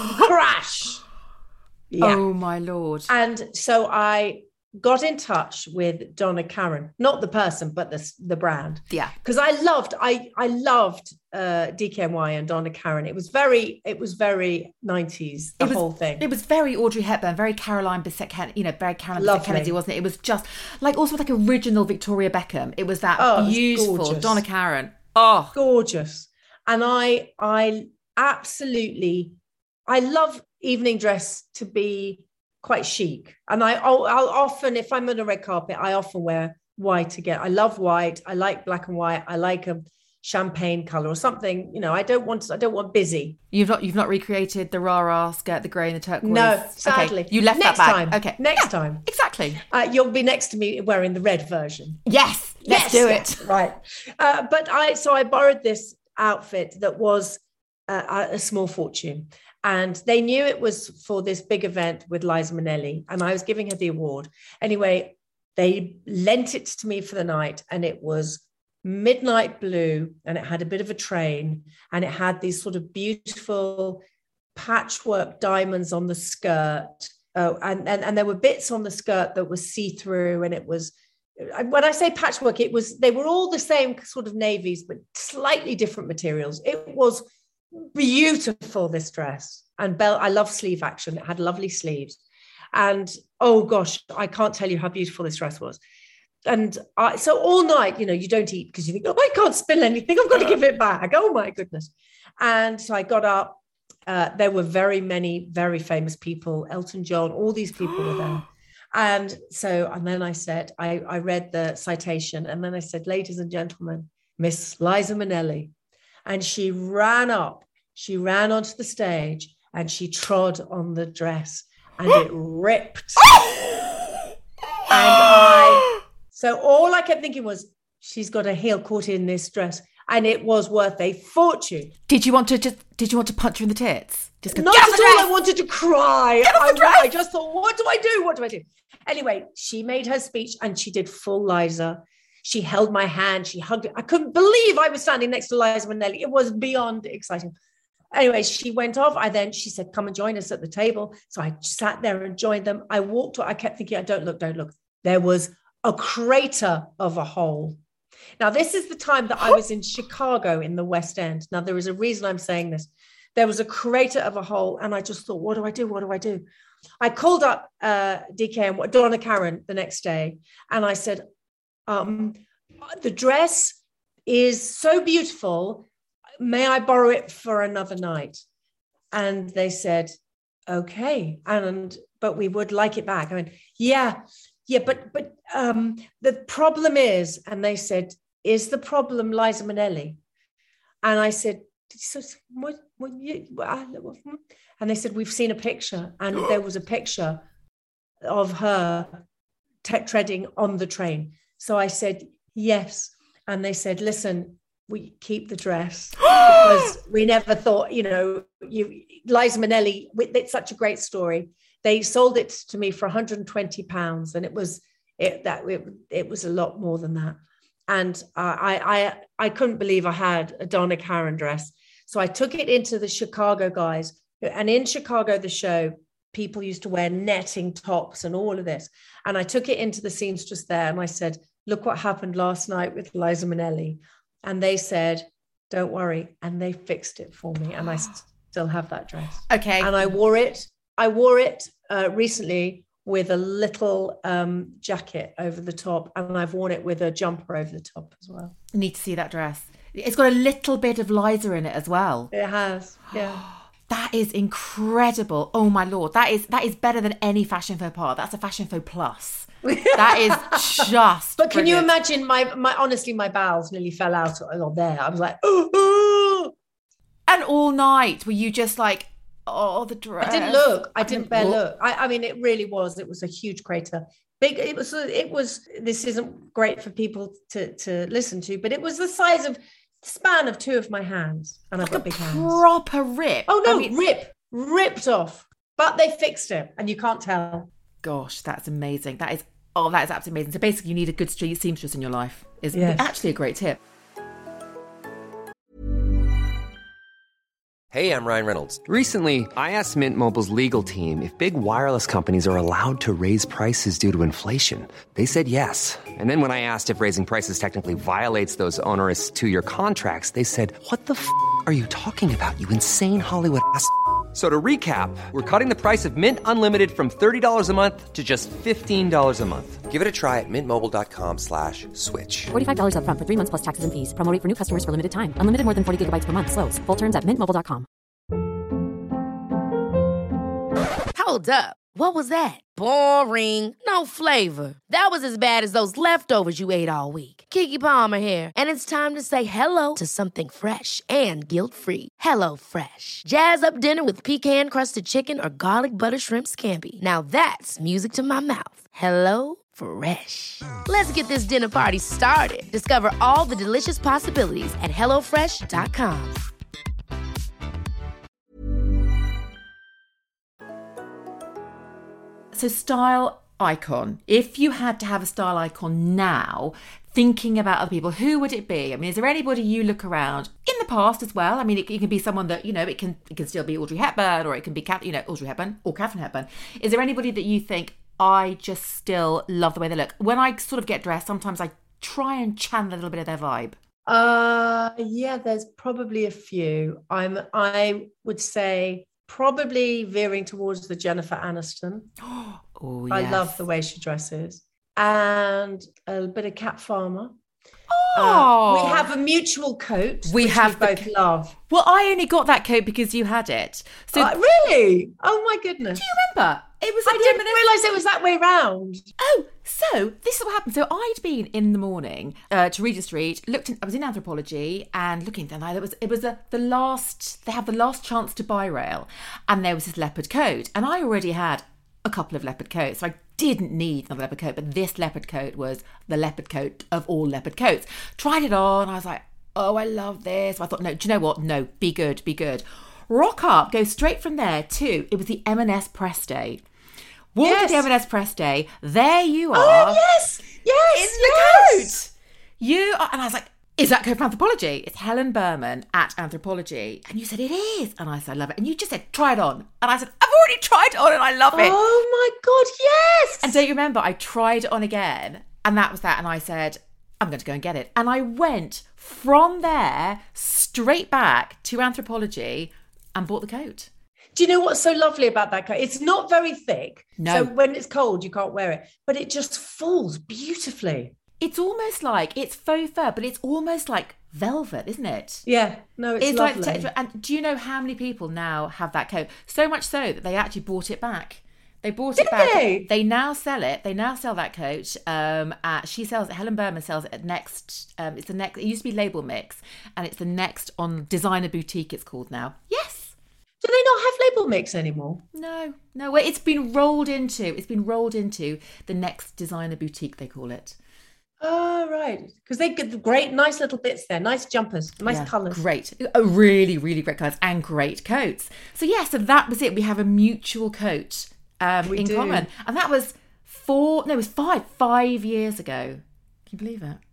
Crash! Yeah. Oh, my Lord. And so I got in touch with Donna Karan, not the person, but the, the brand. Yeah. Because I loved, I, I loved uh, D K N Y and Donna Karan. It was very, it was very nineties, the it was, whole thing. It was very Audrey Hepburn, very Caroline Bissett Kennedy, you know, very Caroline Lovely. Bissett Kennedy, wasn't it? It was just like also like original Victoria Beckham. It was that Oh, it was beautiful gorgeous. Donna Karan. Oh, Gorgeous. And I, I absolutely, I love evening dress to be quite chic. And I, I'll, I'll often, if I'm on a red carpet, I often wear white again. I love white. I like black and white. I like a champagne color or something. You know, I don't want, I don't want busy. you've not you've not recreated the rah-rah skirt, the grey and the turquoise. No, sadly. Okay. You left next that back. time. Okay, Next yeah, time. exactly. Uh, you'll be next to me wearing the red version. Yes, let's Yes, do yes, it. right. Uh, but I, so I borrowed this outfit that was uh, a small fortune. And they knew it was for this big event with Liza Minnelli. And I was giving her the award. Anyway, they lent it to me for the night. And it was midnight blue. And it had a bit of a train. And it had these sort of beautiful patchwork diamonds on the skirt. Oh, and, and, and there were bits on the skirt that was see-through. And it was, when I say patchwork, it was, they were all the same sort of navies, but slightly different materials. It was beautiful, this dress. And Belle, I love sleeve action. It had lovely sleeves. And oh gosh, I can't tell you how beautiful this dress was. And I, so all night, you know, you don't eat because you think, oh, I can't spill anything. I've got to give it back. Oh my goodness. And so I got up. Uh, there were very many, very famous people, Elton John, all these people were there. And so, and then I said, I, I read the citation and then I said, ladies and gentlemen, Miss Liza Minnelli. And she ran up, she ran onto the stage and she trod on the dress and it ripped. And I, so all I kept thinking was, she's got her heel caught in this dress. And it was worth a fortune. Did you want to just, did you want to punch her in the tits? Just go, Not "Get off at the all. dress!" I wanted to cry. Get off the I, dress! I just thought, what do I do? What do I do? Anyway, she made her speech and she did full Liza. She held my hand. She hugged it. I couldn't believe I was standing next to Liza Minnelli. It was beyond exciting. Anyway, she went off. I then, she said, come and join us at the table. So I sat there and joined them. I walked, I kept thinking, don't look, don't look. There was a crater of a hole. Now, this is the time that I was in Chicago in the West End. Now, there is a reason I'm saying this. There was a crater of a hole. And I just thought, what do I do? What do I do? I called up uh, D K and Donna Karan the next day. And I said, um, the dress is so beautiful. May I borrow it for another night? And they said, okay. And, but we would like it back. I mean, yeah, yeah, but, but um, the problem is, and they said, is the problem Liza Minnelli? And I said, so, what, what you, and they said, we've seen a picture. And there was a picture of her te- treading on the train. So I said, yes. And they said, listen, we keep the dress because we never thought, you know, you, Liza Minnelli, it's such a great story. They sold it to me for one hundred twenty pounds, and it was it that it, it was a lot more than that. And uh, I I I couldn't believe I had a Donna Karan dress. So I took it into the Chicago guys, and in Chicago, the show, people used to wear netting tops and all of this. And I took it into the seamstress there, and I said, look what happened last night with Liza Minnelli. And they said, don't worry. And they fixed it for me. And I still have that dress. Okay. And I wore it. I wore it uh, recently with a little um, jacket over the top. And I've worn it with a jumper over the top as well. Need to see that dress. It's got a little bit of Liza in it as well. It has, yeah. That is incredible. Oh my Lord. That is that is better than any fashion faux pas. That's a fashion faux plus. That is just But can brilliant. you imagine my, my, honestly, my bowels nearly fell out on there. I was like, oh, oh. And all night were you just like, oh, the dress. I didn't look. I, I didn't didn't bear look. look. I, I mean, it really was. It was a huge crater. Big. It was, it was, this isn't great for people to, to listen to, but it was the size of, span of two of my hands. And Like I've got a big hands. proper rip. Oh, no, I mean, rip. Ripped off. But they fixed it. And you can't tell. gosh, that's amazing. That is, oh, that is absolutely amazing. So basically you need a good street seamstress in your life. Is Yes. actually a great tip. Hey, I'm Ryan Reynolds. Recently, I asked Mint Mobile's legal team if big wireless companies are allowed to raise prices due to inflation. They said yes. And then when I asked if raising prices technically violates those onerous two-year contracts, they said, what the f*** are you talking about, you insane Hollywood ass f- So to recap, we're cutting the price of Mint Unlimited from thirty dollars a month to just fifteen dollars a month. Give it a try at mintmobile.com slash switch. forty-five dollars up front for three months plus taxes and fees. Promo rate for new customers for limited time. Unlimited more than forty gigabytes per month. Slows full terms at mint mobile dot com. Hold up. What was that? Boring. No flavor. That was as bad as those leftovers you ate all week. Keke Palmer here, and it's time to say hello to something fresh and guilt-free. Hello Fresh. Jazz up dinner with pecan-crusted chicken or garlic butter shrimp scampi. Now that's music to my mouth. Hello Fresh. Let's get this dinner party started. Discover all the delicious possibilities at hello fresh dot com. So style icon. If you had to have a style icon now, thinking about other people, who would it be? I mean, is there anybody you look around in the past as well? I mean, it, it can be someone that, you know, it can it can still be Audrey Hepburn, or it can be, Kath, you know, Audrey Hepburn or Katharine Hepburn. Is there anybody that you think, I just still love the way they look? When I sort of get dressed, sometimes I try and channel a little bit of their vibe. Uh, yeah, there's probably a few. I'm, I would say probably veering towards the Jennifer Aniston. Oh, I yes. love the way she dresses. And a bit of Cat Farmer. Oh, Uh, we have a mutual coat. We which have we the both co- love. Well, I only got that coat because you had it. So Uh, really? Oh my goodness! do you remember? It was. I a didn't reminiscence- realise it was that way round. Oh, so this is what happened. So I'd been in the morning uh, to Regent Street, looked in, I was in Anthropology and looking then it was it was the, the last they have the last chance to buy rail, and there was this leopard coat, and I already had a couple of leopard coats, so I didn't need another leopard coat, but this leopard coat was the leopard coat of all leopard coats. Tried it on, I was like, oh, I love this. I thought, no, do you know what? No, be good, be good. Rock up, go straight from there to, it was the M and S press day. Walk Yes. to the M and S press day, there you are. Oh yes, yes, In the yes. coat. You are, and I was like, is that coat from Anthropology? It's Helen Berman at Anthropology. And you said, it is. And I said, I love it. And you just said, try it on. And I said, I've already tried it on and I love it. Oh my God, yes. And don't you remember, I tried it on again. And that was that. And I said, I'm going to go and get it. And I went from there straight back to Anthropology and bought the coat. Do you know what's so lovely about that coat? It's not very thick. No. So when it's cold, you can't wear it. But it just falls beautifully. It's almost like, it's faux fur, but it's almost like velvet, isn't it? Yeah. No, it's, It's lovely. like, and do you know how many people now have that coat? So much so that they actually bought it back. They bought Did it back. they? They now sell it. They now sell that coat. Um, at, she sells it. Helen Berman sells it at Next. Um, it's the next. It used to be Label Mix, and it's the Next on Designer Boutique. It's called now. Yes. Do they not have label mix anymore? No, no. Well, it's been rolled into. It's been rolled into the Next Designer Boutique, they call it. Oh, right. Because they get great, nice little bits there. Nice jumpers, nice Yeah, colours. Great. Oh, really, really great colours and great coats. So, yeah, so that was it. We have a mutual coat um, We in do. common. And that was four, no, it was five, five years ago. Can you believe it?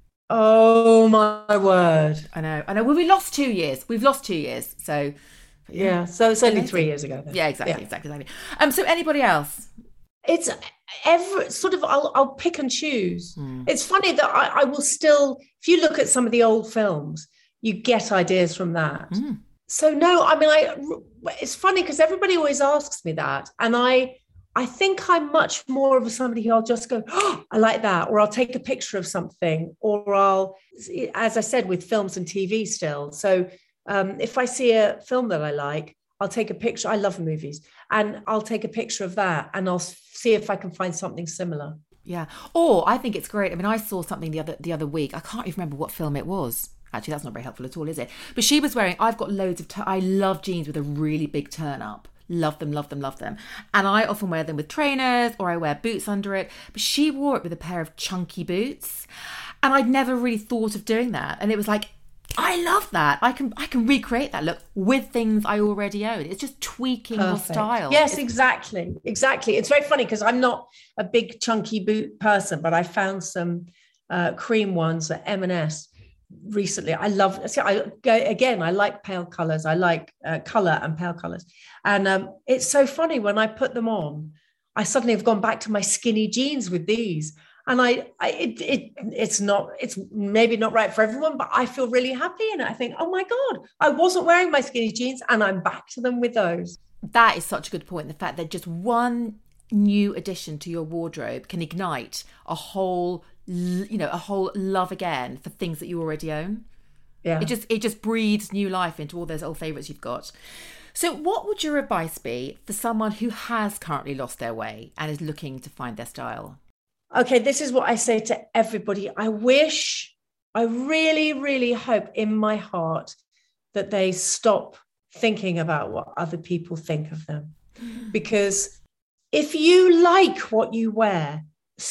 Oh, my word. I know. I know. Well, we lost two years. We've lost two years. So, Yeah, so it's only Amazing. three years ago. Then. yeah, exactly, exactly, exactly. Um, so, anybody else? It's every sort of, I'll, I'll pick and choose. Hmm. It's funny that I, I will still, if you look at some of the old films, you get ideas from that. Mm. So no, I mean, I, it's funny because everybody always asks me that. And I, I think I'm much more of somebody who I'll just go, oh, I like that. Or I'll take a picture of something, or I'll, as I said, with films and T V still. So um, if I see a film that I like, I'll take a picture. I love movies, and I'll take a picture of that, and I'll see if I can find something similar. Yeah. Or I think it's great. I mean, I saw something the other the other week. I can't even remember what film it was. Actually, that's not very helpful at all, is it? But she was wearing, I've got loads of, t- I love jeans with a really big turn up. Love them, love them, love them. And I often wear them with trainers, or I wear boots under it. But she wore it with a pair of chunky boots. And I'd never really thought of doing that. And it was like, I love that. I can I can recreate that look with things I already own. It's just tweaking your Perfect. style. Yes, It's- exactly. Exactly. It's very funny because I'm not a big chunky boot person, but I found some uh, cream ones at M and S recently. I love, see, I go again, I like pale colors. I like uh, color and pale colors. And um, it's so funny when I put them on, I suddenly have gone back to my skinny jeans with these. And I, I it, it, it's not, it's maybe not right for everyone, but I feel really happy in it. I think, oh my God, I wasn't wearing my skinny jeans and I'm back to them with those. That is such a good point. The fact that just one new addition to your wardrobe can ignite a whole, you know, a whole love again for things that you already own. Yeah. It just it just breathes new life into all those old favourites you've got. So what would your advice be for someone who has currently lost their way and is looking to find their style? Okay, this is what I say to everybody. I wish, I really, really hope in my heart that they stop thinking about what other people think of them. Because if you like what you wear,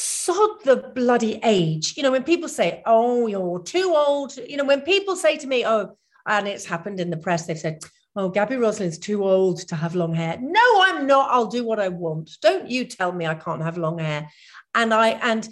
sod the bloody age. You know, when people say, oh, you're too old, you know, when people say to me, oh, and it's happened in the press, they've said, oh, Gabby Roslin's too old to have long hair. No, I'm not. I'll do what I want. Don't you tell me I can't have long hair. And I, and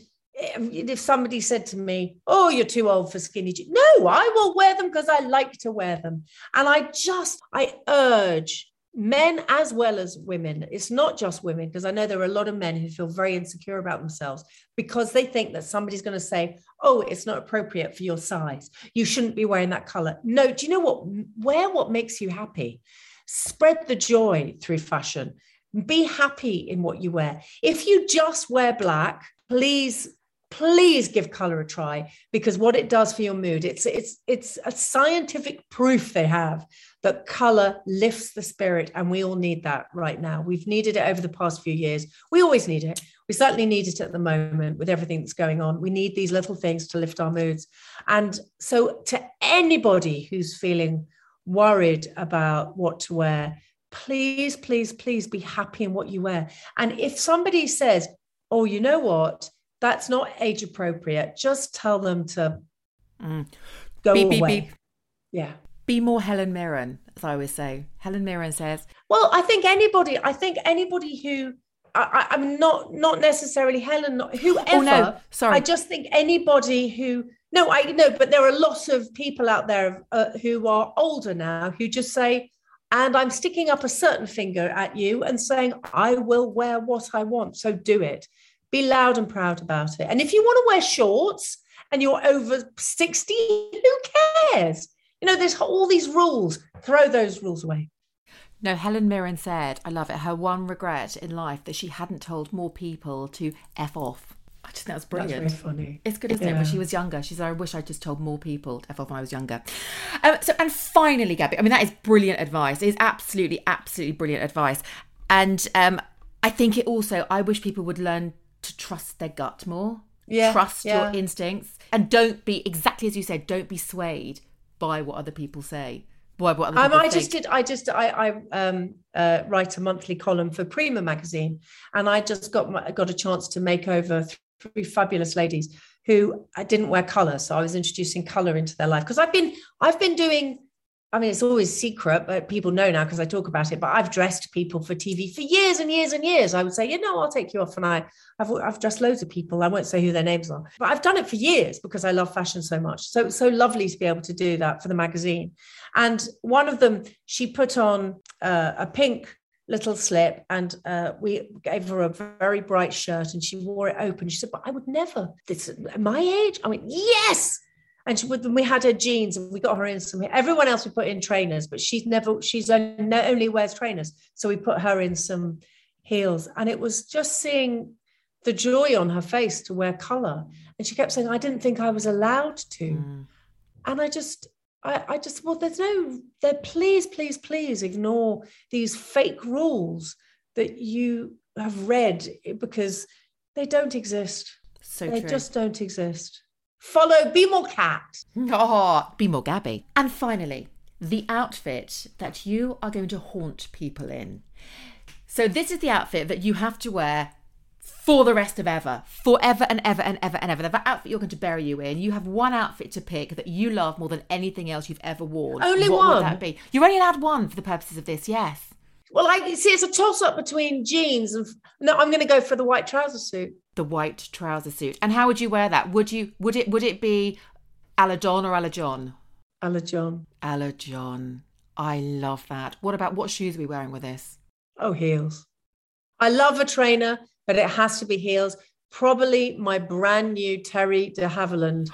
if somebody said to me, oh, you're too old for skinny jeans. No, I will wear them because I like to wear them. And I just, I urge men as well as women. It's not just women, because I know there are a lot of men who feel very insecure about themselves because they think that somebody's going to say, oh, it's not appropriate for your size. You shouldn't be wearing that color. No, do you know what? Wear what makes you happy. Spread the joy through fashion. Be happy in what you wear. If you just wear black, please, please give color a try, because what it does for your mood, it's it's it's a scientific proof they have that color lifts the spirit, and we all need that right now. We've needed it over the past few years. We always need it. We certainly need it at the moment with everything that's going on. We need these little things to lift our moods. And so to anybody who's feeling worried about what to wear, please, please, please be happy in what you wear. And if somebody says, oh, you know what, that's not age appropriate, just tell them to Mm. go Beep, beep, away. beep. Yeah. Be more Helen Mirren, as I always say. Helen Mirren says, Well, I think anybody, I think anybody who, I, I, I'm not, not necessarily Helen, not, whoever. Oh, no, sorry. I just think anybody who, no, I know, but there are lots of people out there uh, who are older now who just say, and I'm sticking up a certain finger at you and saying, I will wear what I want. So do it. Be loud and proud about it. And if you want to wear shorts and you're over sixty, who cares? You know, there's all these rules. Throw those rules away. no, Helen Mirren said, I love it, her one regret in life that she hadn't told more people to F off. I just think that's brilliant. That's very funny. It's good, isn't it? Yeah. When she was younger, she said, I wish I just told more people to F off when I was younger. Um, so, and finally, Gabby, I mean, that is brilliant advice. It is absolutely, absolutely brilliant advice. And um, I think it also, I wish people would learn to trust their gut more. Yeah, Trust yeah. your instincts. And don't be, exactly as you said, don't be swayed by what other people say. Why? What other um, people I think? just did. I just I, I um, uh, write a monthly column for Prima magazine, and I just got my, got a chance to make over three fabulous ladies who I didn't wear colour, so I was introducing colour into their life because I've been I've been doing. I mean, it's always secret, but people know now because I talk about it. But I've dressed people for T V for years and years and years. I would say, you know, I'll take you off, and I, I've, I've dressed loads of people. I won't say who their names are, but I've done it for years because I love fashion so much. So it's so lovely to be able to do that for the magazine. And one of them, she put on uh, a pink little slip, and uh, we gave her a very bright shirt, and she wore it open. She said, "But I would never. This at my age." I went, "Yes." And she, we had her jeans, and we got her in some. Everyone else we put in trainers, but she's never. She's only, only wears trainers, so we put her in some heels. And it was just seeing the joy on her face to wear colour. And she kept saying, "I didn't think I was allowed to." Mm. And I just, I, I just, well, there's no. There, please, please, please ignore these fake rules that you have read because they don't exist. So they true. just don't exist. Follow Be More Cat. Oh, Be More Gabby. And finally, the outfit that you are going to haunt people in. So this is the outfit that you have to wear for the rest of ever. Forever and ever and ever and ever. That outfit you're going to bury you in. You have one outfit to pick that you love more than anything else you've ever worn. Only what one? What would that be? You're only allowed one for the purposes of this, yes. Well, I see it's a toss-up between jeans and... No, I'm going to go for the white trouser suit. The white trouser suit. And how would you wear that? Would you? Would it? Would it be a la Don or a la John? A la John. A la John. I love that. What about what shoes are we wearing with this? Oh, heels. I love a trainer, but it has to be heels. Probably my brand new Terry de Havilland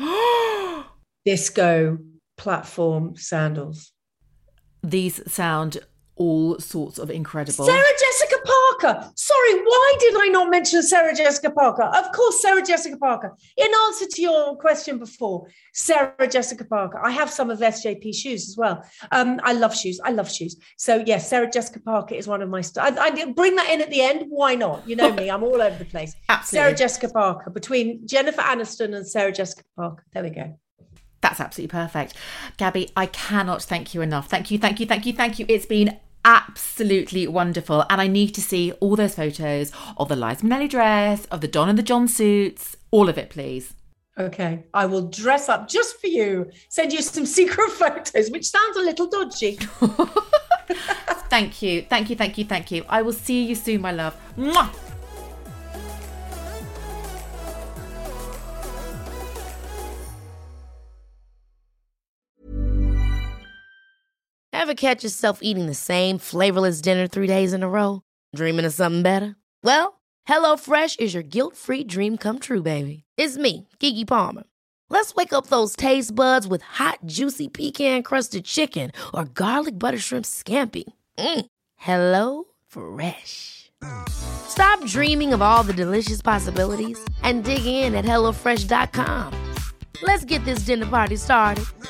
disco platform sandals. These sound all sorts of incredible. Sarah Jessica Parker. Sorry, why did I not mention Sarah Jessica Parker? Of course, Sarah Jessica Parker. In answer to your question before, Sarah Jessica Parker. I have some of S J P shoes as well. Um, I love shoes. I love shoes. So yes, Sarah Jessica Parker is one of my. St- I, I bring that in at the end. Why not? You know me. I'm all over the place. Absolutely. Sarah Jessica Parker, between Jennifer Aniston and Sarah Jessica Parker. There we go. That's absolutely perfect. Gabby, I cannot thank you enough. Thank you, thank you, thank you, thank you. It's been absolutely wonderful. And I need to see all those photos of the Liza Minnelli dress, of the Don and the John suits, all of it, please. Okay. I will dress up just for you, send you some secret photos, which sounds a little dodgy. Thank you, thank you, thank you, thank you. I will see you soon, my love. Mwah! Ever catch yourself eating the same flavorless dinner three days in a row? Dreaming of something better? Well, HelloFresh is your guilt-free dream come true, baby. It's me, Keke Palmer. Let's wake up those taste buds with hot, juicy pecan-crusted chicken or garlic butter shrimp scampi. Mm. Hello Fresh. Stop dreaming of all the delicious possibilities and dig in at hello fresh dot com. Let's get this dinner party started.